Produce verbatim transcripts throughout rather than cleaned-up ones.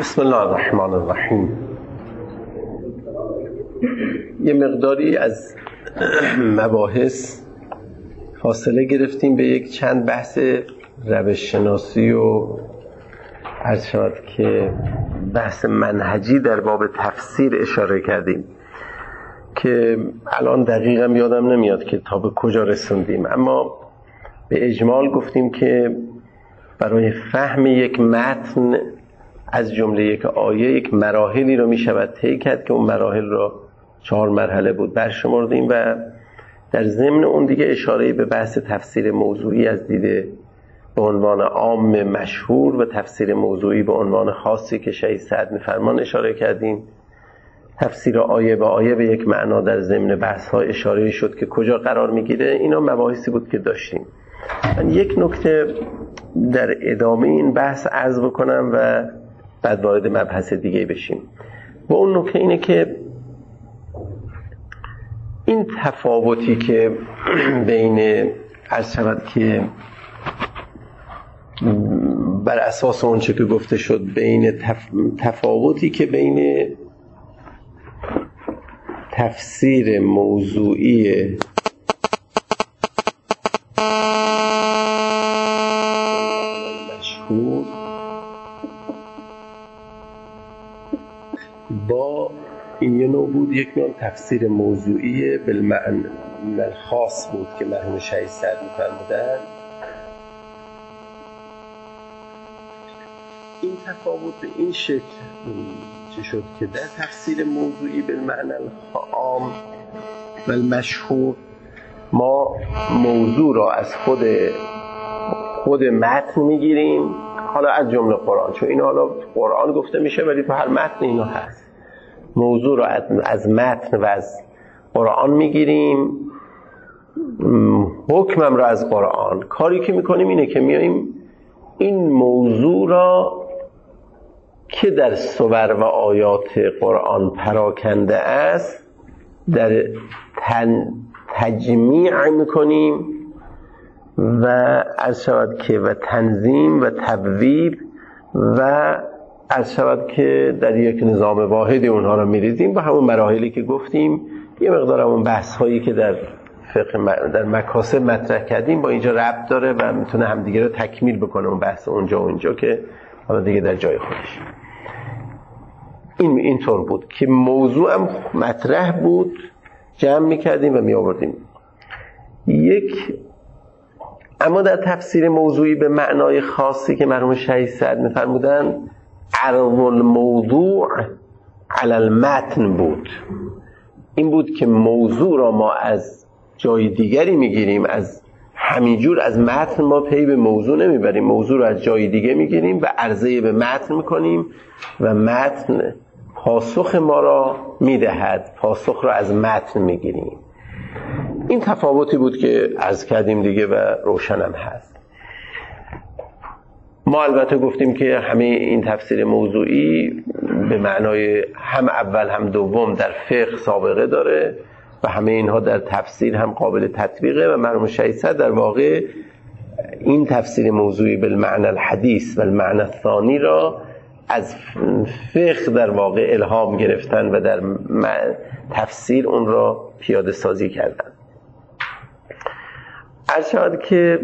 بسم الله الرحمن الرحیم. یه مقداری از مباحث فاصله گرفتیم به یک چند بحث روش شناسی و عرض شد که بحث منهجی در باب تفسیر اشاره کردیم که الان دقیقا یادم نمیاد که تا به کجا رسوندیم، اما به اجمال گفتیم که برای فهم یک متن از جمله یک آیه یک مراحلی رو می شود طی کرد که اون مراحل رو چهار مرحله بود برشمردیم و در ضمن اون دیگه اشاره به بحث تفسیر موضوعی از دیده به عنوان عام مشهور و تفسیر موضوعی به عنوان خاصی که شهید سعد می‌فرمان اشاره کردیم. تفسیر آیه به آیه به یک معنا در ضمن بحث‌ها اشاره شد که کجا قرار می‌گیره. اینا مباحثی بود که داشتیم. من یک نکته در ادامه این بحث عرض بکنم و بعد وارد مبحث دیگه بشیم. و اون نکته اینه که این تفاوتی که بین عرض شود که بر اساس اون چه که گفته شد بین تف... تفاوتی که بین تفسیر موضوعی مشهور با این یه نوع بود، یک نوع تفسیر موضوعی بالمعنى الخاص بود که مرحوم شهید سعد می‌فرمودند. این تفاوت به این شکل چه شد که در تفسیر موضوعی بالمعنى العام و المشهور ما موضوع را از خود خود متن میگیریم، حالا از جمله قرآن، چون این حالا قرآن گفته میشه ولی تو هر متن اینا هست. موضوع را از متن و از قرآن میگیریم، حکمم را از قرآن. کاری که میکنیم اینه که میاییم این موضوع را که در صور و آیات قرآن پراکنده است در تن تجمیع میکنیم و عرض شود که و تنظیم و تبویب و عرض شود که در یک نظام واحدی اونها رو میریزیم با همون مراحلی که گفتیم. یه مقدار همون بحث هایی که در فقه در مکاسب مطرح کردیم با اینجا ربط داره و میتونه همدیگه رو تکمیل بکنه اون بحث اونجا و اونجا که حالا دیگه در جای خودش. این اینطور بود که موضوع هم مطرح بود، جمع میکردیم و میآوردیم. یک اما در تفسیر موضوعی به معنای خاصی که مرحوم شهید سعد می‌فرمودن عرض الموضوع علی المتن بود. این بود که موضوع را ما از جای دیگری میگیریم، از همینجور از متن ما پی به موضوع نمیبریم، موضوع را از جای دیگه میگیریم و عرضه به متن میکنیم و متن پاسخ ما را میدهد، پاسخ را از متن میگیریم. این تفاوتی بود که عرض کردیم دیگه و روشنم هست. ما البته گفتیم که همه این تفسیر موضوعی به معنای هم اول هم دوم در فقه سابقه داره و همه اینها در تفسیر هم قابل تطبیقه و مرحوم شهید سعد در واقع این تفسیر موضوعی بالمعنى الحدیث و المعنى الثانی را از فقه در واقع الهام گرفتن و در تفسیر اون را پیاده سازی کردن. عرض شد که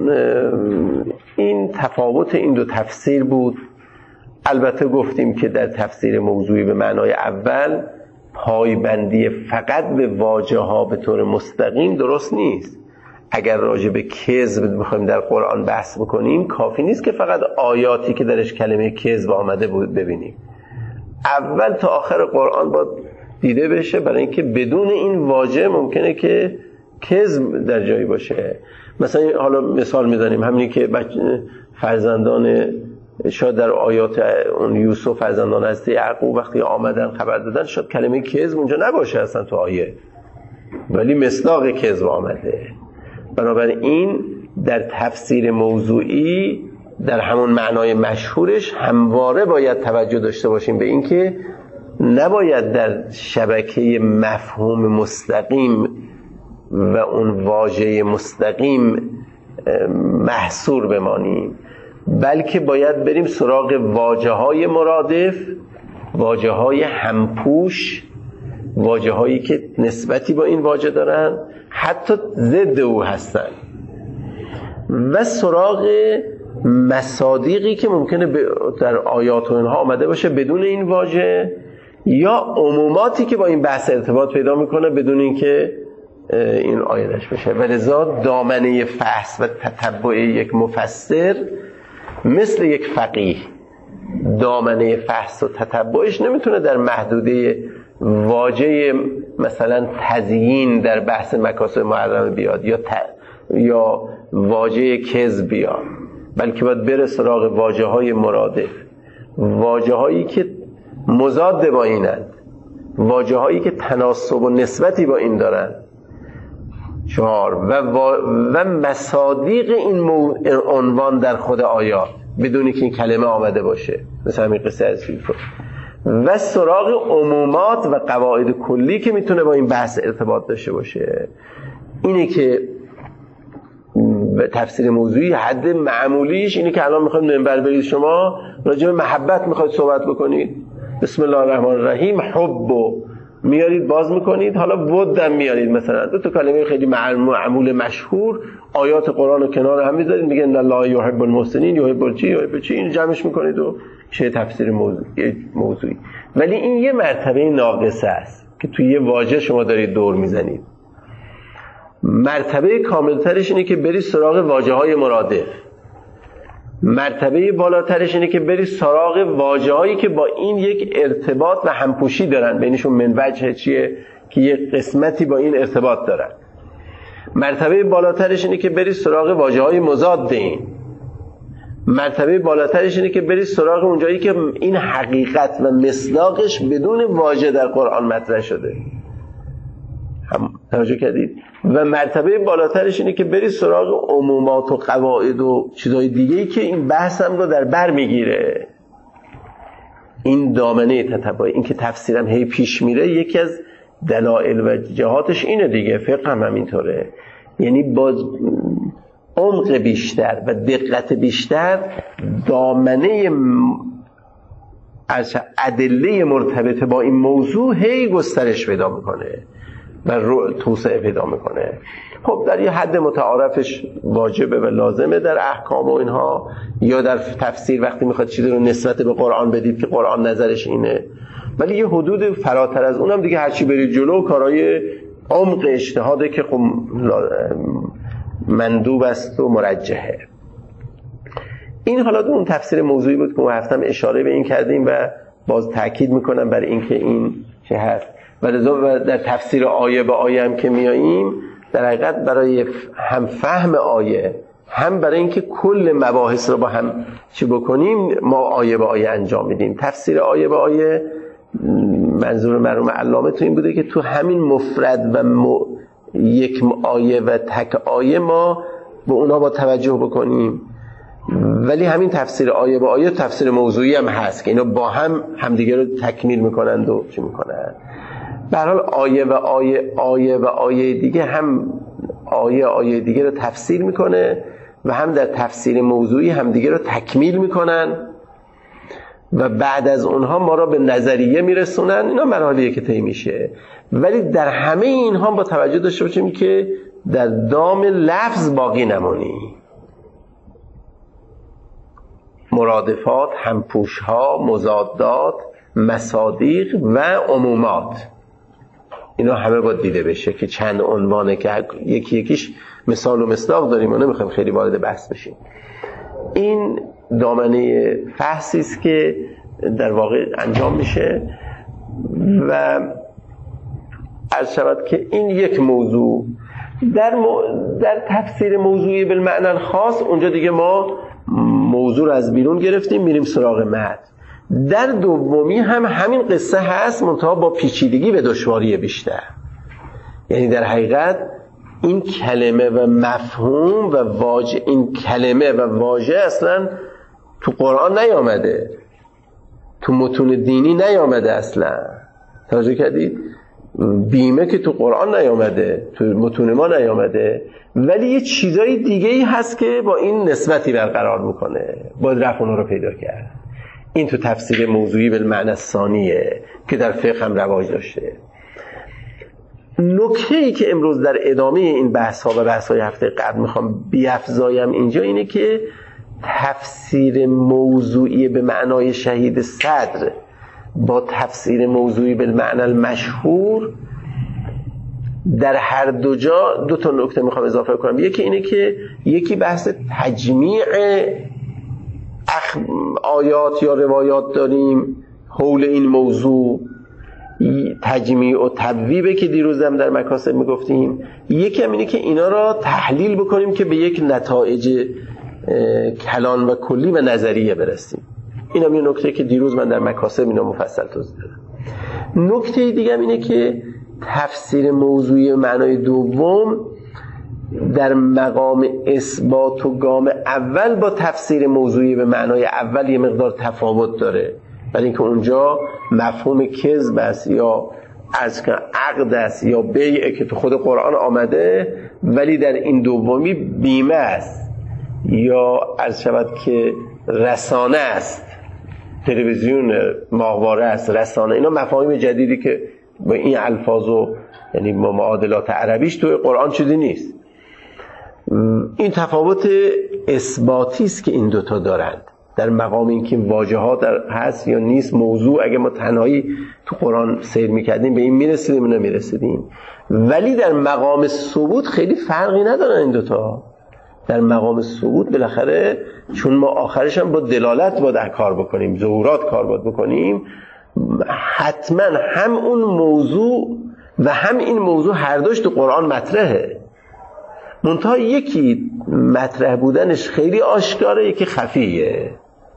این تفاوت این دو تفسیر بود. البته گفتیم که در تفسیر موضوعی به معنای اول پایبندی فقط به واژه ها به طور مستقیم درست نیست. اگر راجع به کذب بخوایم در قرآن بحث بکنیم کافی نیست که فقط آیاتی که درش کلمه کذب آمده بود ببینیم. اول تا آخر قرآن باید دیده بشه، برای اینکه بدون این واژه ممکنه که کذب در جایی باشه. مثلا حالا مثال میزنیم همینی که فرزندان شاید در آیات اون یوسف فرزندان از یعقوب وقتی آمدن خبر دادن شاید کلمه کذب اونجا نباشه اصلا تو آیه، ولی مصداق کذب آمده. بنابراین در تفسیر موضوعی در همون معنای مشهورش همواره باید توجه داشته باشیم به اینکه نباید در شبکه مفهوم مستقیم و اون واژه مستقیم محصور بمانیم، بلکه باید بریم سراغ واژه های مرادف، واژه های همپوش، واژه هایی که نسبتی با این واژه دارن، حتی ضد او هستن، و سراغ مصادیقی که ممکنه در آیات و اینها آمده باشه بدون این واژه، یا عموماتی که با این بحث ارتباط پیدا میکنه بدون اینکه این آیدش بشه. و لذا دامنه فحص و تتبع یک مفسر مثل یک فقیه، دامنه فحص و تتبعش نمیتونه در محدوده واژه مثلا تزیین در بحث مکاسب محرمه بیاد یا ت... یا واژه کذب بیاد، بلکه باید بره سراغ واژه های مرادف، واژه هایی که مضاد با اینند، واژه هایی که تناسب و نسبتی با این دارن. چهار و, و... و مصادیق این مو... عنوان در خود آیات بدونی که این کلمه آمده باشه، مثل همین قصه از فیلفو، و سراغ عمومات و قواعد کلی که میتونه با این بحث ارتباط داشته باشه. اینه که تفسیر موضوعی حد معمولیش اینه که الان میخواید منبر برید شما راجع به محبت میخواید صحبت بکنید، بسم الله الرحمن الرحیم حبو میارید باز میکنید، حالا ودم میارید، مثلا دو تا کلمه خیلی معمول مشهور آیات قرآن رو کنار هم میذارید، میگه ان الله یحب المحسنین، یحب چی یحب چی، این جمعش میکنید و چه تفسیر موضوعی موضوعی. ولی این یه مرتبه ناقصه است که توی یه واژه شما دارید دور میزنید. مرتبه کاملترش اینه که بری سراغ واژه‌های مرادف، مرتبه بالاترش اینه که بری سراغ واژه‌هایی که با این یک ارتباط و همپوشی دارن، بینشون من وجه چیه که یک قسمتی با این ارتباط دارن. مرتبه بالاترش اینه که بری سراغ واژه‌های مضاد این. مرتبه بالاترش اینه که بری سراغ اونجایی که این حقیقت و مصداقش بدون واژه در قرآن مطرح شده. هم توجه کردید؟ و مرتبه بالاترش اینه که بری سراغ عمومات و قواعد و چیزهای دیگه‌ای که این بحث هم رو در بر میگیره. این دامنه تتبع، این که تفسیرم هی پیش میره، یکی از دلایل و جهاتش اینه دیگه. فقه هم همینطوره، یعنی با عمق بیشتر و دقت بیشتر دامنه از ادله مرتبط با این موضوع هی گسترش پیدا میکنه و توسعه پیدا میکنه. خب در یه حد متعارفش واجبه و لازمه در احکام و اینها، یا در تفسیر وقتی میخواد چیزی رو نسبت به قرآن بدید که قرآن نظرش اینه، ولی یه حدود فراتر از اونم دیگه هرچی برید جلو کارهای عمق اجتهاده که خب مندوب است و مرجحه. این حالا اون تفسیر موضوعی بود که ما هفتم اشاره به این کردیم و باز تاکید میکنم بر این که این چه هست. و لذا در تفسیر آیه به آیه هم که میاییم، در حقیقت برای هم فهم آیه، هم برای اینکه کل مباحث رو با هم چی بکنیم، ما آیه به آیه انجام میدیم. تفسیر آیه به آیه منظور مرحوم علامه تو این بوده که تو همین مفرد و م... یک آیه و تک آیه ما به اونا با توجه بکنیم، ولی همین تفسیر آیه به آیه تفسیر موضوعی هم هست که اینا با هم همدیگه رو تکمیل میکنند و چی میکنند. به هر حال آیه و آیه آیه و آیه دیگه هم آیه آیه دیگه رو تفسیر میکنه و هم در تفسیر موضوعی هم دیگه رو تکمیل میکنن و بعد از اونها ما را به نظریه میرسونن. اینا مراحلیه که طی میشه، ولی در همه اینها با توجه داشته باشیم که در دام لفظ باقی نمونی. مرادفات، همپوشها، مضادات، مصادیق و عمومات، اینا همه باید دیده بشه که چند عنوانه که یکی یکیش مثال و مصداق داریم و نمیخوایم خیلی وارد بحث بشیم. این دامنه فحصی است که در واقع انجام میشه و عرض شود که این یک موضوع در, مو... در تفسیر موضوعی بالمعنی الخاص، اونجا دیگه ما موضوع رو از بیرون گرفتیم میریم سراغ متن. در دومی هم همین قصه هست، منتها با پیچیدگی و دشواری بیشتر. یعنی در حقیقت این کلمه و مفهوم و واژه، این کلمه و واژه اصلا تو قرآن نیامده، تو متون دینی نیامده اصلا. توجه کردید؟ بیمه که تو قرآن نیامده، تو متون ما نیامده، ولی یه چیزای دیگه ای هست که با این نسبتی برقرار میکنه، باید رفع اونها رو پیدا کرد. این تو تفسیر موضوعی بالمعنی الثانیه که در فقه هم رواج داشته. نکته ای که امروز در ادامه این بحث ها و بحث های هفته قبل میخوام بیفزایم اینجا اینه که تفسیر موضوعی به معنای شهید صدر با تفسیر موضوعی به معنی المشهور در هر دو جا دو تا نکته میخوام اضافه کنم. یکی اینه که یکی بحث تجمیع آیات یا روایات داریم حول این موضوع، تجمیع و تبویبه که دیروز هم در مکاسب میگفتیم. یکی هم اینه که اینا را تحلیل بکنیم که به یک نتایج کلان و کلی و نظریه برسیم. این هم یه نکته که دیروز من در مکاسب اینا مفصل توضیح دادم. نکته دیگه هم اینه که تفسیر موضوعی معنای دوم در مقام اثبات و گام اول با تفسیر موضوعی به معنای اول یه مقدار تفاوت داره، ولی اینکه اونجا مفهوم کذب است یا از عقد است یا بیع که تو خود قرآن آمده، ولی در این دومی بیمه است یا عرض شود که رسانه است، تلویزیون ماهواره است، رسانه. اینا مفاهیم جدیدی که با این الفاظ و یعنی معادلات عربیش توی قرآن چیزی نیست. این تفاوت اثباتی است که این دوتا دارند در مقام اینکه واژه ها در هست یا نیست موضوع. اگه ما تنهایی تو قرآن سیر میکردیم به این میرسیدیم یا نمیرسیدیم، ولی در مقام ثبوت خیلی فرقی ندارن این دوتا. در مقام ثبوت بالاخره چون ما آخرش هم با دلالت باید کار بکنیم، ظهورات کار باید بکنیم، حتما هم اون موضوع و هم این موضوع هر دوش تو قرآن مطرحه، منتها یکی مطرح بودنش خیلی آشکاره، یکی خفیه.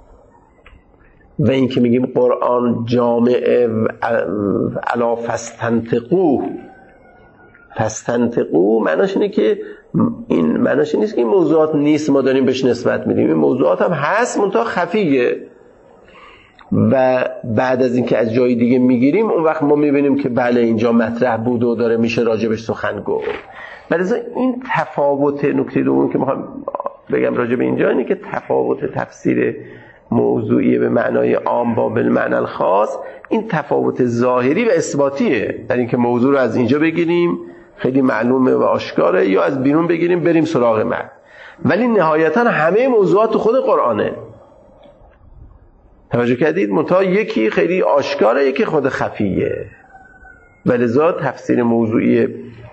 و این که میگیم قرآن جامعه علا فاستنطقوا، فاستنطقوا معناش اینه که این معناش نیست که این موضوعات نیست ما داریم بهش نسبت میدیم، این موضوعات هم هست منتها خفیه. و بعد از اینکه از جای دیگه میگیریم اون وقت ما میبینیم که بله اینجا مطرح بود و داره میشه راجبش سخن گفت. برای این تفاوت نکته دوم که میخوام بگم راجب اینجا اینه که تفاوت تفسیر موضوعی به معنای عام با بالمعنی الخاص این تفاوت ظاهری و اثباتیه، در اینکه موضوع رو از اینجا بگیریم خیلی معلومه و آشکاره یا از بیرون بگیریم بریم سراغ متن، ولی نهایتا همه موضوعات تو خود قرآنه. توجه کردید؟ منتها یکی خیلی آشکاره یکی خود خفیه. ولذا تفسیر موضوعی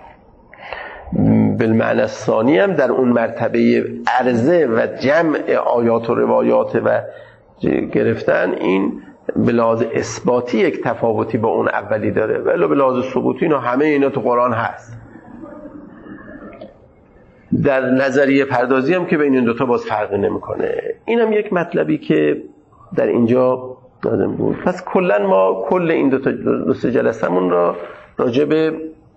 بالمعنی الثانی هم در اون مرتبه عرضه و جمع آیات و روایات و گرفتن این به لحاظ اثباتی یک تفاوتی با اون اولی داره، ولی به لحاظ ثبوتی اینا همه اینا تو قرآن هست. در نظریه پردازی هم که بین این دوتا باز فرقی نمیکنه. این هم یک مطلبی که در اینجا لازم بود. پس کلن ما کل این دوتا دو سه جلسمون را راجع به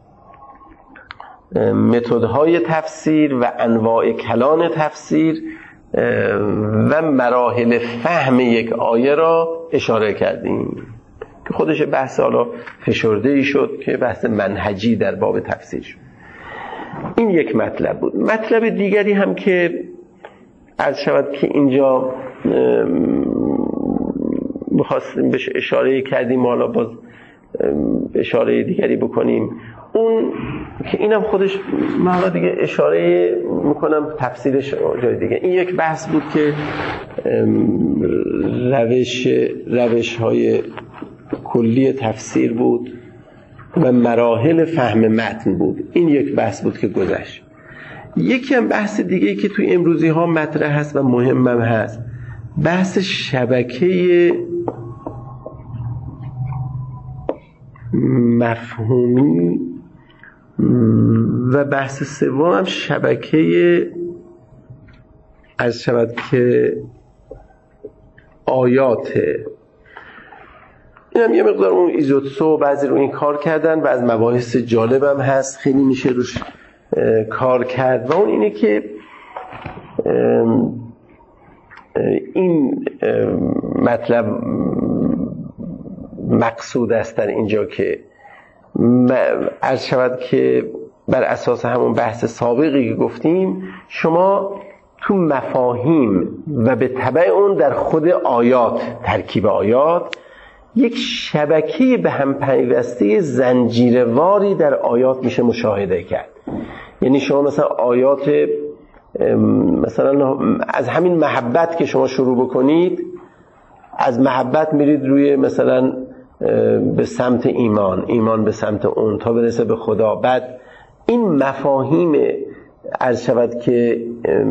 متدهای تفسیر و انواع کلان تفسیر و مراحل فهم یک آیه را اشاره کردیم که خودش بحث حالا فشرده‌ای شد که بحث منهجی در باب تفسیر شد. این یک مطلب بود. مطلب دیگری هم که عرض شود که اینجا می‌خواستیم بهش اشاره کردیم، حالا باز اشاره دیگری بکنیم، اون که اینم خودش من حالا دیگه اشاره میکنم تفسیرش جای دیگه. این یک بحث بود که روش روش های کلی تفسیر بود و مراحل فهم متن بود. این یک بحث بود که گذشت. یکی هم بحث دیگه که توی امروزی ها مطرح هست و مهمم هست، بحث شبکه مفهومی و بحث سوم هم شبکه از شود که آیاته. این هم یه مقدار اون ایزوتسو بعضی رو این کار کردن و از مباحث جالب هم هست، خیلی میشه روش کار کرد و اون اینه که این مطلب مقصود است در اینجا که عرض شود که بر اساس همون بحث سابقی که گفتیم شما تو مفاهیم و به تبع اون در خود آیات، ترکیب آیات، یک شبکه به هم پیوسته زنجیرواری در آیات میشه مشاهده کرد. یعنی شما مثلا آیات مثلا از همین محبت که شما شروع بکنید، از محبت میرید روی مثلا به سمت ایمان، ایمان به سمت اون تا برسه به خدا. بعد این مفاهیم عرض شود که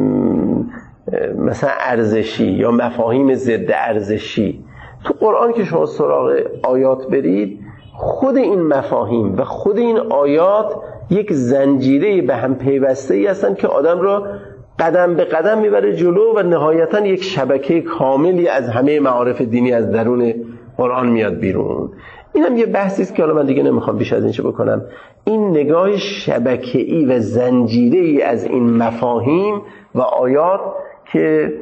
مثلا ارزشی یا مفاهیم ضد ارزشی تو قرآن که شما سراغ آیات برید، خود این مفاهیم و خود این آیات یک زنجیره به هم پیوسته ای هستن که آدم را قدم به قدم میبره جلو و نهایتا یک شبکه کاملی از همه معارف دینی از درون قرآن میاد بیرون. این هم یه بحثی است که حالا من دیگه نمیخوام بیش از این چه بکنم. این نگاه شبکه‌ای و زنجیره‌ای از این مفاهیم و آیات که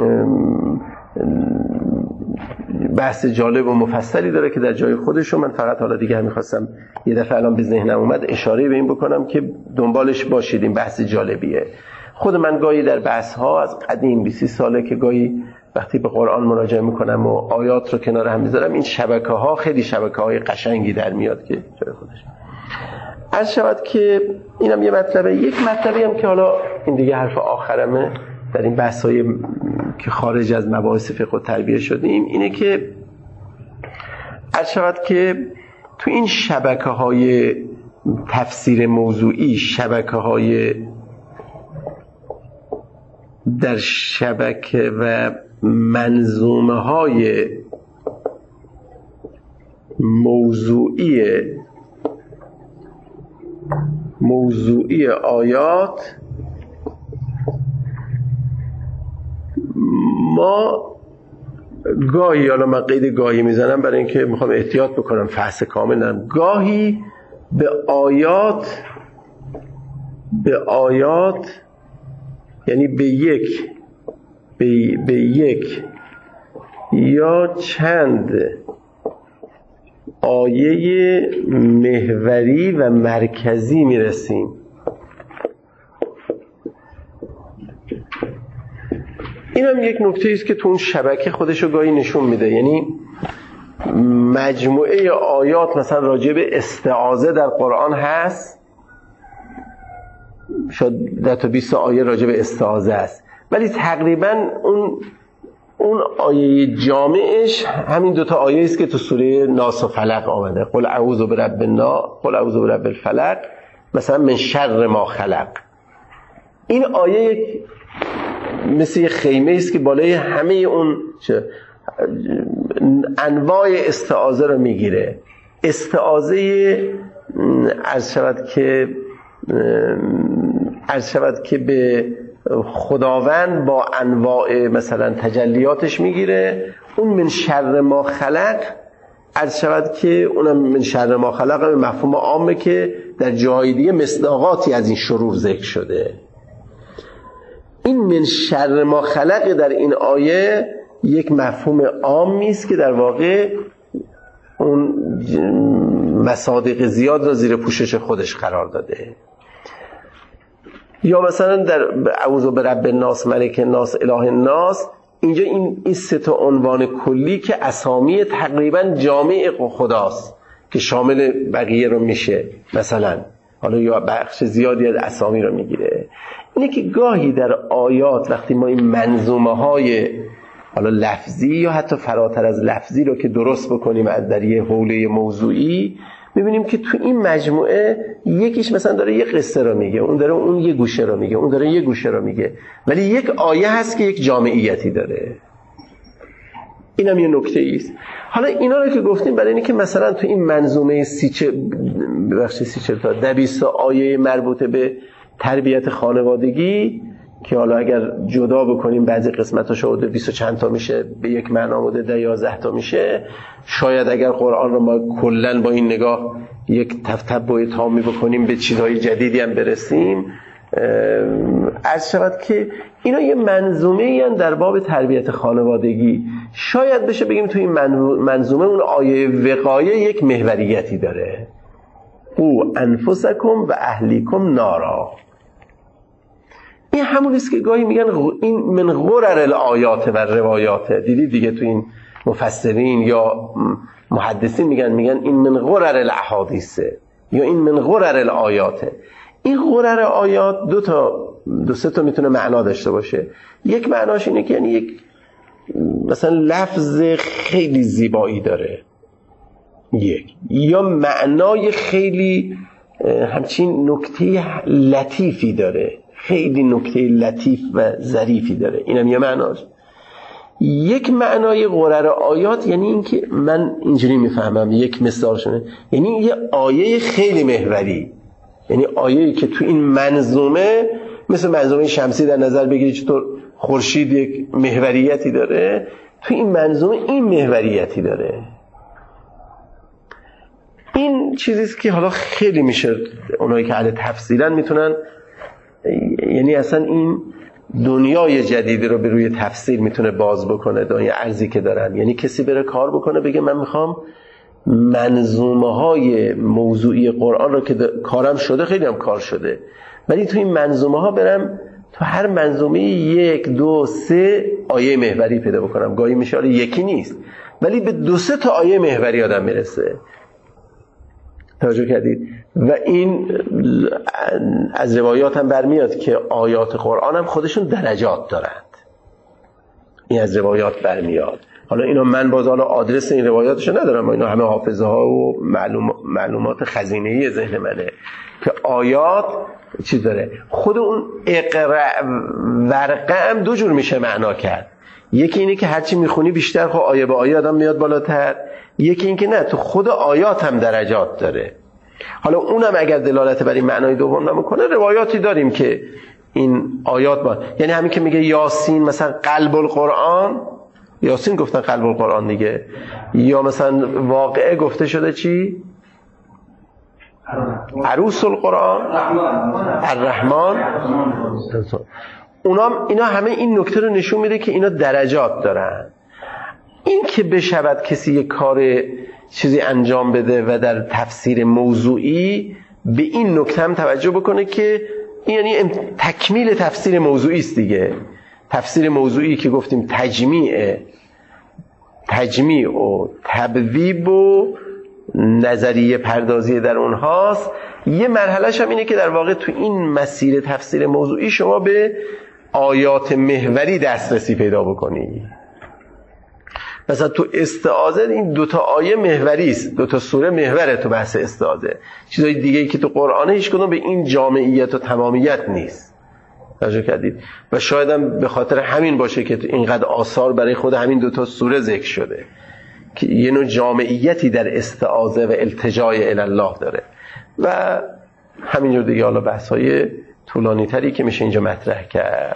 بحث جالب و مفصلی داره که در جای خودش، من فقط حالا دیگه هم میخواستم یه دفعه الان به ذهنم اومد اشاره به این بکنم که دنبالش باشید. این بحث جالبیه. خود من گاهی در بحث ها از قدیم بیست ساله که گاهی وقتی به قرآن مراجعه میکنم و آیات رو کنار هم میذارم، این شبکه ها خیلی شبکه های قشنگی در میاد که جای خودش. عرض شود که اینم یه مطلبه. یک مطلبی هم که حالا این دیگه حرف آخرمه در این بحث های که خارج از مباحث فقه و تربیه شدیم، اینه که عرض شود که تو این شبکه های تفسیر موضوعی، شبکه های در شبکه و منظومه های موضوعی موضوعی آیات ما گاهی، حالا من قید گاهی میزنم برای اینکه میخوام احتیاط بکنم فحص کامل ندارم، گاهی به آیات به آیات یعنی به یک به, به یک یا چند آیه محوری و مرکزی میرسیم. این هم یک نکته است که تو اون شبکه خودشو گاهی نشون میده. یعنی مجموعه آیات مثلا راجع به استعاذه در قرآن هست، شاید ده تا بیست آیه راجع به استعاذه است، ولی تقریبا اون اون آیه جامعش همین دوتا آیه است که تو سوره ناس و فلق آمده. قل اعوذ برب الناس، قل اعوذ برب الفلق، مثلا من شر ما خلق. این آیه یک مثل یه خیمه است که بالای همه اون انواع استعاذه رو میگیره. استعاذه عرض شود که عرض شود که به خداوند با انواع مثلا تجلیاتش میگیره. اون من شر ما خلق عرض شود که اونم من شر ما خلق به مفهوم عامه که در جای دیگه مصداقاتی از این شرور ذکر شده. این من شر ما خلق در این آیه یک مفهوم عامی است که در واقع اون مصادیق زیاد را زیر پوشش خودش قرار داده. یا مثلا در اعوذ برب الناس ملک الناس اله الناس، اینجا این این سه تا عنوان کلی که اسامی تقریبا جامع خداست که شامل بقیه رو میشه، مثلا حالا یا بخش زیادی از اسامی رو میگیره. اینه که گاهی در آیات وقتی ما این منظومه های حالا لفظی یا حتی فراتر از لفظی رو که درست بکنیم از در یه حوله موضوعی، میبینیم که تو این مجموعه یکیش مثلا داره یه قصه رو میگه، اون داره اون یه گوشه رو میگه، اون داره یه گوشه رو میگه، ولی یک آیه هست که یک جامعیتی داره. اینم یه نکته ایست. حالا اینا رو که گفتیم برای اینکه مثلا تو این منظومه سیچه ببخشید سیچه تا دویست آیه مربوطه به تربیت خانوادگی که حالا اگر جدا بکنیم بعضی قسمتاش حدود بیست و چند تا میشه، به یک معنا حدود ده یازده تا میشه. شاید اگر قرآن رو ما کلن با این نگاه یک تتبع تامی بکنیم به چیزهای جدیدی هم برسیم. عرض شود که اینا یه منظومه این در باب تربیت خانوادگی. شاید بشه بگیم تو این منظومه اون آیه وقایه یک محوریتی داره. قو انفسکم و اهلیکم نارا. این همون است که گاهی میگن این من غرر الآیات و روایات. دیدید دیگه تو این مفسرین یا محدثین میگن میگن این من غرر الاحادیثه یا این من غرر الآیاته. این غرر آیات دو تا دو سه تا میتونه معنا داشته باشه. یک معناش اینه که یعنی یک مثلا لفظ خیلی زیبایی داره، یک یا معنای خیلی همچین نکته لطیفی داره، خیلی نکته لطیف و ظریفی داره، اینم یه معناش. یک معنای غرر آیات یعنی این که من اینجوری میفهمم، یک مثالشونه، یعنی یه آیه خیلی محوری، یعنی آیه‌ای که تو این منظومه مثل منظومه شمسی در نظر بگیرید چطور خورشید یک محوریتی داره، تو این منظومه این محوریتی داره. این چیزیست که حالا خیلی میشه اونایی که اهل تفسیرن میتونن، یعنی اصلا این دنیای جدیدی رو به روی تفسیر میتونه باز بکنه، دنیای ارزی که دارن. یعنی کسی بره کار بکنه بگه من میخوام منظومه های موضوعی قرآن رو که کارم شده، خیلی هم کار شده، ولی تو این منظومه ها برم تو هر منظومه یک دو سه آیه محوری پیدا بکنم. گاهی میشه یکی نیست ولی به دو سه تا آیه محوری آدم میرسه. توجه کردید؟ و این از روایات هم برمیاد که آیات قرآن هم خودشون درجات دارند. این از روایات برمیاد. حالا اینا من باز حالا آدرس این روایاتشو ندارم، اینا همه حافظه ها و معلوم معلومات خزینه‌ای ذهن منه که آیات چی داره. خود اون اقرأ ورقه هم دو جور میشه معنا کرد. یکی اینه که هرچی میخونی بیشتر خب آیه به آیه آدم میاد بالاتر، یکی این که نه، تو خود آیات هم درجات داره. حالا اونم اگر دلالت بر این معنای دوم نمیکنه، روایاتی داریم که این آیات با، یعنی همین که میگه یاسین مثلا قلب القرآن، یاسین گفتن قلب القرآن دیگه، یا مثلا واقعه گفته شده چی؟ عروس القرآن، الرحمن. اونام اینا همه این نکته رو نشون میده که اینا درجات دارن. این که بشود کسی یک کار چیزی انجام بده و در تفسیر موضوعی به این نکته هم توجه بکنه که این یعنی تکمیل تفسیر موضوعی است دیگه. تفسیر موضوعی که گفتیم تجمیع تجمیع و تبویب و نظریه پردازی در اونهاست. یه مرحلهش هم اینه که در واقع تو این مسیر تفسیر موضوعی شما به آیات محوری دسترسی پیدا بکنی. مثلا تو استعاذه این دوتا آیه محوری است، دوتا سوره محوره تو بحث استعاذه. چیزای دیگه‌ای که تو قرآنه هیچ کدوم به این جامعیت و تمامیت نیست. توجه کردید؟ و شاید هم به خاطر همین باشه که اینقدر آثار برای خود همین دوتا سوره ذکر شده که یه نوع جامعیتی در استعاذه و التجای الی الله داره. و همینجور دیگه حالا بحث‌های طولانی تری که میشه اینجا مطرح کرد.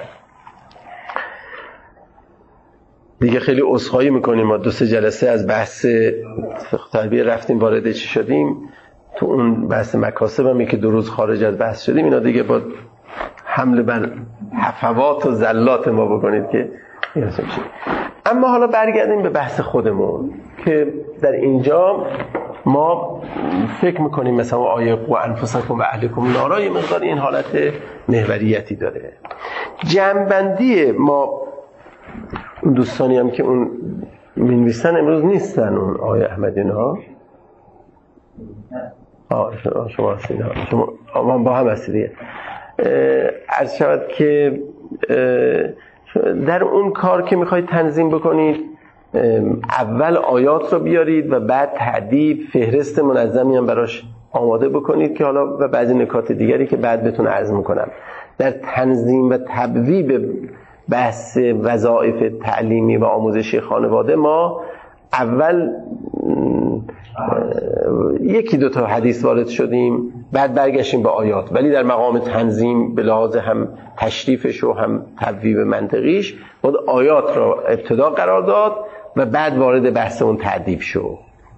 دیگه خیلی عذرخواهی میکنیم، ما دو سه جلسه از بحث تربیه رفتیم وارد چی شدیم، تو اون بحث مکاسب هم که دو روز خارج از بحث شدیم، اینا دیگه با حمل بر حفوات و زلات ما بکنید که میرسیم شد. اما حالا برگردیم به بحث خودمون که در اینجا ما فکر میکنیم مثلا آیه قو انفسکم و اهلیکم نارا یه مقدار این حالت محوریتی داره. جمع‌بندی ما اون دوستانی هم که اون می‌نویسن امروز نیستن، اون آقای احمدی ها آه شما هستید، شما با هم هستید دیگه. عرض شود که در اون کار که میخواید تنظیم بکنید، اول آیات رو بیارید و بعد تعدیب فهرست منظمی هم براش آماده بکنید که حالا و بعضی نکات دیگری که بعد بهتون عرض میکنم. در تنظیم و تبویب بحث وظایف تعلیمی و آموزشی خانواده ما اول یکی دو تا حدیث وارد شدیم، بعد برگشتیم به آیات، ولی در مقام تنظیم به لحاظ هم تشریفش و هم تبویب منطقیش باید آیات را ابتدا قرار داد و بعد وارد بحث اون تعدیب شد.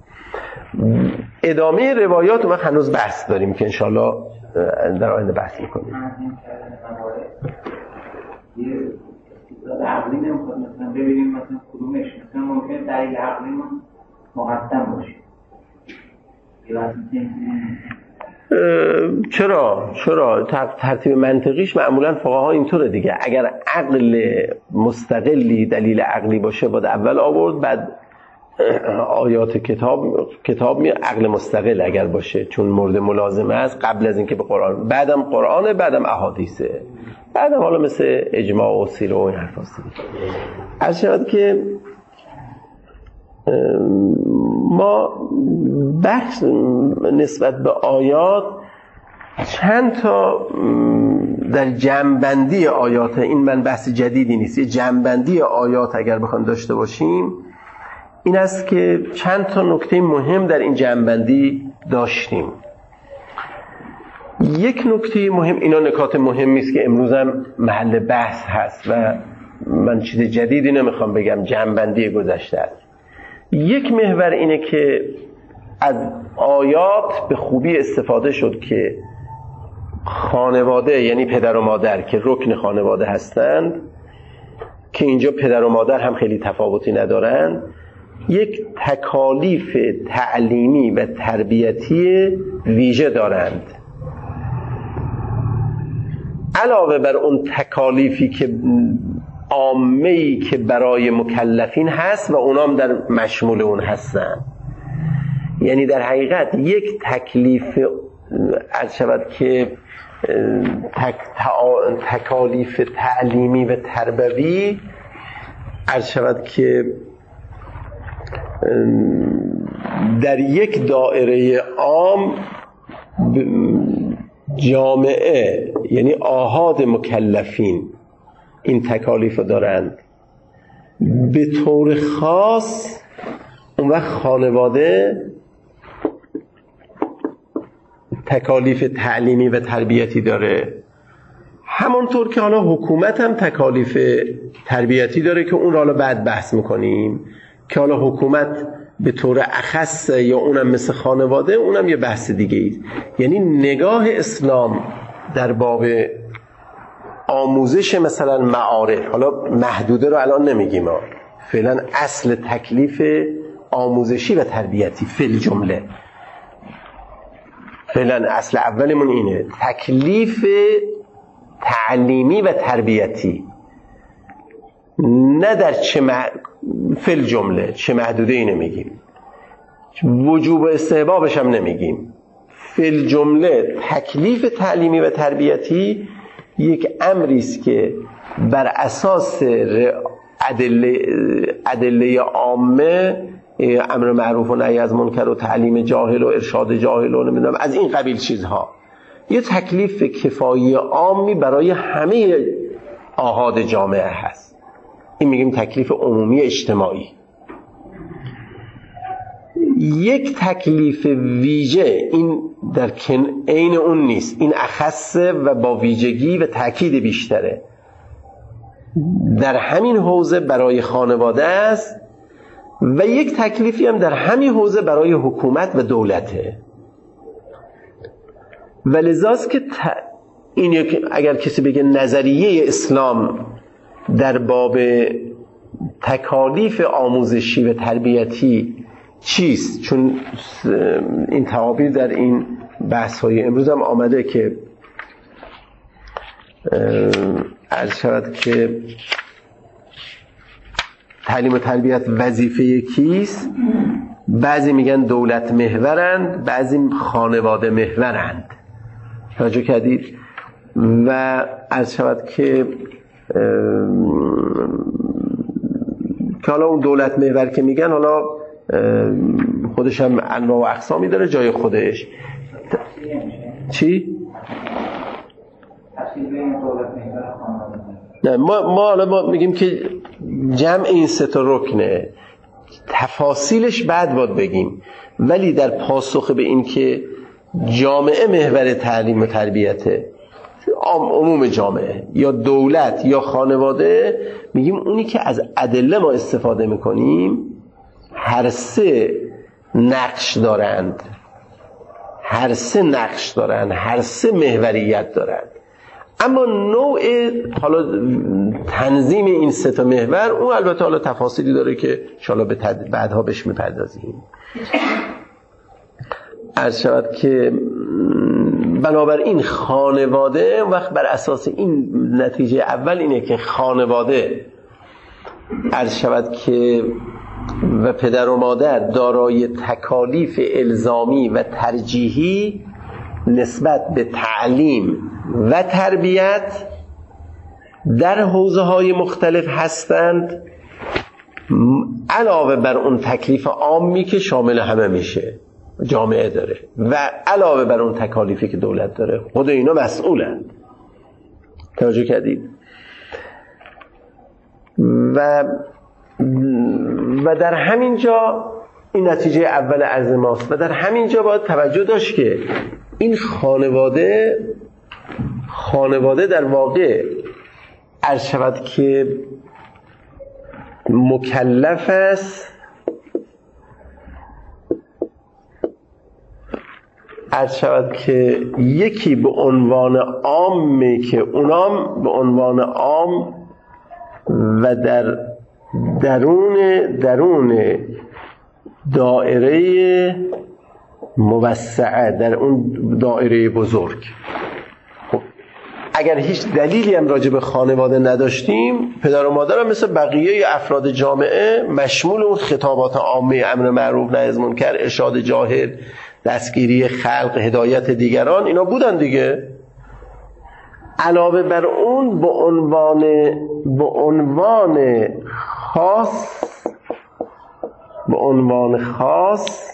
ادامه روایات ما هنوز بحث داریم که انشالله در آینده بحث میکنیم. یه عقلی نمیخواد مثلا ببینیم مثلا کدومش مثلا ممکنه دلیل عقلی ما مقدم باشه. یه وقتی چرا چرا ترتیب منطقیش معمولا فقها اینطوره دیگه. اگر عقل مستقلی دلیل عقلی باشه باید اول آورد، بعد آیات کتاب کتاب می عقل مستقل اگر باشه چون مورد ملازمه است قبل از اینکه به قرآن، بعدم قرآن، بعدم احادیثه، بعدم حالا مثل اجماع و سیره و این حرف هست. عرض شود که ما بحث نسبت به آیات چند تا در جمع‌بندی آیات، این من بحث جدیدی نیست، یه جمع‌بندی آیات اگر بخوایم داشته باشیم این است که چند تا نکته مهم در این جمع‌بندی داشتیم. یک نکته مهم، اینا نکات مهمی است که امروز هم محل بحث هست و من چیز جدیدی نمیخوام بگم، جمع‌بندی گذشته است. یک محور اینه که از آیات به خوبی استفاده شد که خانواده یعنی پدر و مادر که رکن خانواده هستند، که اینجا پدر و مادر هم خیلی تفاوتی ندارند، یک تکالیف تعلیمی و تربیتی ویژه دارند علاوه بر اون تکالیفی که عامه‌ای که برای مکلفین هست و اونام در مشمول اون هستن. یعنی در حقیقت یک تکلیف عرض شود که تک تکالیف تعلیمی و تربوی عرض شود که در یک دایره عام جامعه یعنی آحاد مکلفین این تکالیف دارند، به طور خاص اون وقت خانواده تکالیف تعلیمی و تربیتی داره، همونطور که حالا حکومت هم تکالیف تربیتی داره که اون رو حالا بعد بحث میکنیم که حالا حکومت به طور اخص یا اونم مثل خانواده، اونم یه بحث دیگه ای. یعنی نگاه اسلام در باب آموزش مثلا معارف، حالا محدوده رو الان نمیگیم، فعلا اصل تکلیف آموزشی و تربیتی فل جمله، فعلا اصل اولمون اینه تکلیف تعلیمی و تربیتی، نه در چه مح... فل جمله چه محدوده ای نمیگیم، وجوب و استحبابش هم نمیگیم، فل جمله تکلیف تعلیمی و تربیتی یک امری است که بر اساس ادله ادله عامه، امر معروف و نهی از منکر و تعلیم جاهل و ارشاد جاهل و نمیدونم از این قبیل چیزها، یه تکلیف کفایی عامی برای همه آحاد جامعه هست. این میگیم تکلیف عمومی اجتماعی. یک تکلیف ویژه این در عین اون نیست، این اخصه و با ویژگی و تأکید بیشتره، در همین حوزه برای خانواده است و یک تکلیفی هم در همین حوزه برای حکومت و دولته. و لذاست که ت... این یک... اگر کسی بگه نظریه اسلام در باب تکالیف آموزشی و تربیتی چیست، چون این تعابیر در این بحث های امروز هم آمده که عرض شود که تعلیم و تربیت وظیفه کیست، بعضی میگن دولت محورند، بعضی خانواده محورند، توجه کردید؟ و عرض شود که که حالا اون دولت محور که میگن حالا خودش هم انواع و اقسامی داره جای خودش. چی؟ نه ما ما حالا ما میگیم که جمع این سه تا رکنه، تفاصیلش بعد باید بگیم، ولی در پاسخ به این که جامعه محور تعلیم و تربیته، عموم جامعه یا دولت یا خانواده، میگیم اونی که از ادله ما استفاده میکنیم هر سه نقش دارند، هر سه نقش دارند، هر سه محوریت دارند. اما نوع حالا تنظیم این سه تا محور اون البته حالا تفاصیلی داره که ان شاءالله به تد... بعدها بهش میپردازیم. عرض شود که بنابراین خانواده وقت بر اساس این نتیجه اول اینه که خانواده عرض شود که و پدر و مادر دارای تکالیف الزامی و ترجیحی نسبت به تعلیم و تربیت در حوزه‌های مختلف هستند، علاوه بر اون تکلیف عامی که شامل همه میشه جامعه داره و علاوه بر اون تکالیفی که دولت داره، خود اینا مسئولند. توجه کردید؟ و و در همین جا این نتیجه اول عرض ماست و در همین جا باید توجه داشت که این خانواده خانواده در واقع عرض شود که مکلف است عرض شود که یکی به عنوان عامه که اونام به عنوان عام و در درون درون دایره موسعه، در اون دایره بزرگ. خب اگر هیچ دلیلی هم راجع به خانواده نداشتیم، پدر و مادر هم مثل بقیه افراد جامعه مشمول اون خطابات عامه، امر معروف نهی از منکر، ارشاد جاهل، دستگیری خلق، هدایت دیگران، اینا بودن دیگه. علاوه بر اون به عنوان به عنوان خاص به عنوان خاص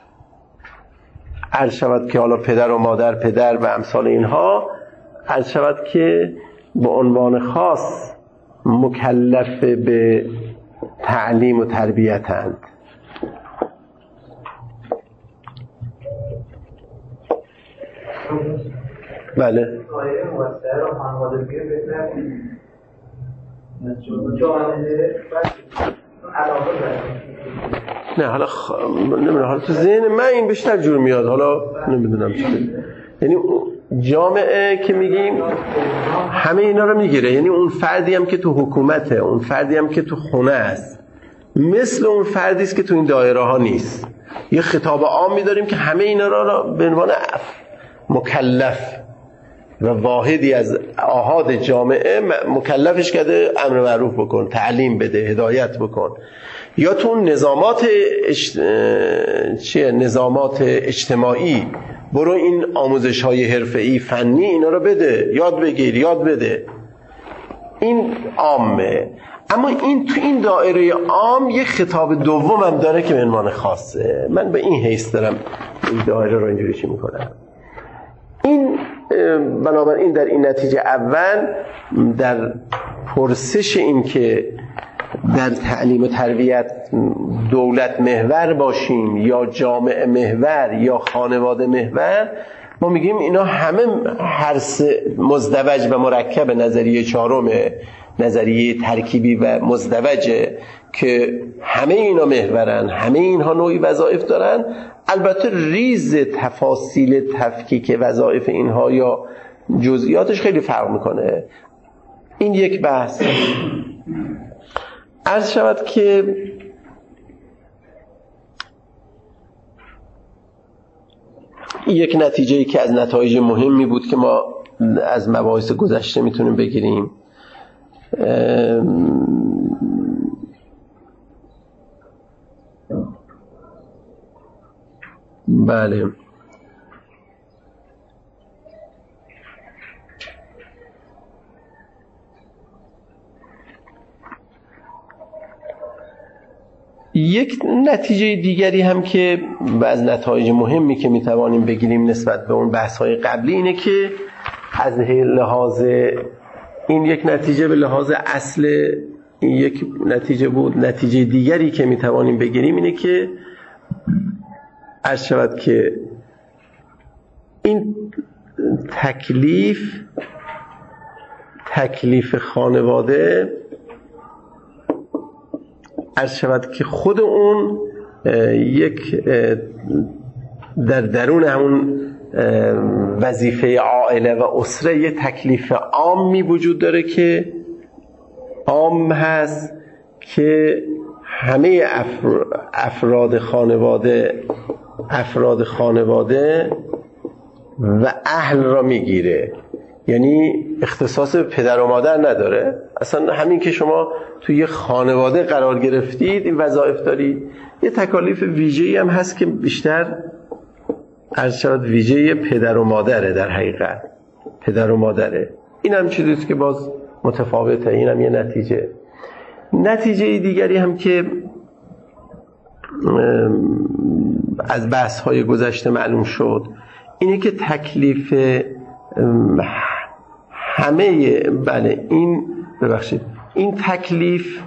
عرض شود که حالا پدر و مادر، پدر و امثال اینها عرض شود که به عنوان خاص مکلف به تعلیم و تربیتند. بله. دایره موسعه رو خانواده بگیر بهتره جامعه علاقه داره. نه حالا خ... نمیدونم، حالا تو ذهن من این بیشتر جور میاد، حالا نمیدونم چی. یعنی جامعه که میگیم همه اینا رو میگیره، یعنی اون فردی هم که تو حکومته، اون فردی هم که تو خونه است، مثل اون فردی است که تو این دایره ها نیست. یه خطاب عامی داریم که همه اینا رو به عنوان مکلف و واحدی از آحاد جامعه مکلفش کرده امر معروف بکن، تعلیم بده، هدایت بکن. یا تو نظامات اجت... چیه؟ نظامات اجتماعی برو این آموزش های حرفه‌ای فنی اینا رو بده، یاد بگیر، یاد بده. این عامه. اما این تو این دایره عام یه خطاب دوم هم داره که به عنوان خاصه. من به این حیث دارم این دایره رو اینجوری چی میکنم. این بنابراین در این نتیجه اول در پرسش این که در تعلیم و تربیت دولت محور باشیم یا جامعه محور یا خانواده محور، ما میگیم اینا همه هر سه مزدوج و مرکب نظریه چهارم، نظریه ترکیبی و مزدوجه که همه اینا محورن، همه اینها نوعی وظایف دارن. البته ریز تفاصیل تفکیک وظایف اینها یا جزئیاتش خیلی فرق میکنه. این یک بحث. عرض شود که یک نتیجه‌ای که از نتایج مهمی بود که ما از مباحث گذشته میتونیم بگیریم، بله یک نتیجه دیگری هم که از نتایج مهمی که میتوانیم بگیریم نسبت به اون بحث‌های قبلی اینه که از لحاظ این یک نتیجه به لحاظ اصل این یک نتیجه بود. نتیجه دیگری که میتوانیم بگیریم اینه که عرض شود که این تکلیف تکلیف خانواده عرض شود که خود اون یک در درون همون وظیفه عائله و اسره یک تکلیف عامی وجود داره که عام هست که همه افراد خانواده افراد خانواده و اهل را میگیره، یعنی اختصاص به پدر و مادر نداره. اصلا همین که شما توی خانواده قرار گرفتید، این وظایف دارید. یه تکالیف ویژه‌ای هم هست که بیشتر عرض شود ویژه پدر و مادره، در حقیقت پدر و مادره. این هم چیزیست که باز متفاوته. این هم یه نتیجه. نتیجه دیگری هم که از بحث های گذشته معلوم شد اینه که تکلیف همه بله این ببخشید این تکلیف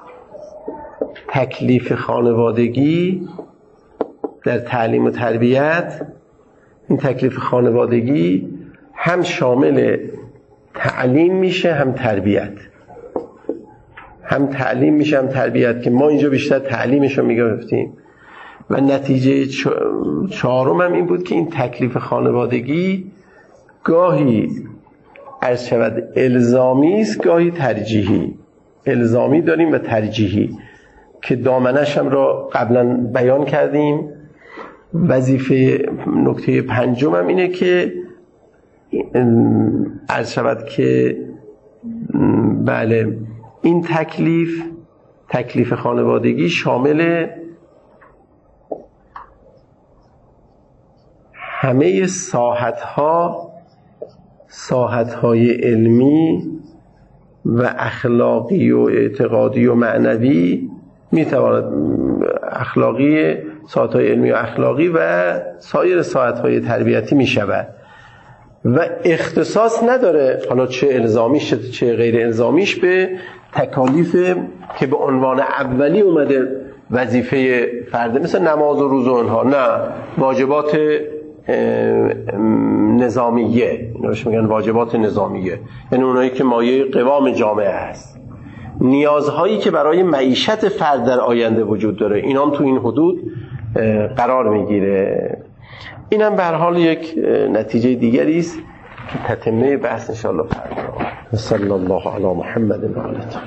تکلیف خانوادگی در تعلیم و تربیت، این تکلیف خانوادگی هم شامل تعلیم میشه هم تربیت، هم تعلیم میشه هم تربیت، که ما اینجا بیشتر تعلیمش رو میگفتیم. و نتیجه چهارم هم این بود که این تکلیف خانوادگی گاهی عرض شود الزامی است، گاهی ترجیحی. الزامی داریم و ترجیحی که دامنش هم را قبلا بیان کردیم. وظیفه نکته پنجم هم اینه که عرض شود که بله این تکلیف تکلیف خانوادگی شامل همه ساحت‌ها ساحت‌های علمی و اخلاقی و اعتقادی و معنوی میتواند، اخلاقی، ساحت‌های علمی و اخلاقی و سایر ساحت‌های تربیتی میشود و اختصاص نداره حالا چه الزامیش چه غیر الزامیش به تکالیف که به عنوان اولی اومده وظیفه فرد، مثل نماز و روزه و اینها. نه، واجبات نظامیه، اینوش میگن واجبات نظامیه، یعنی اونایی که مایه قوام جامعه هست، نیازهایی که برای معیشت فرد در آینده وجود داره، اینا هم تو این حدود قرار میگیره. این هم به هر حال یک نتیجه دیگری است که تتمه بحث ان شاء الله فردا. صلی الله علی محمد و آله.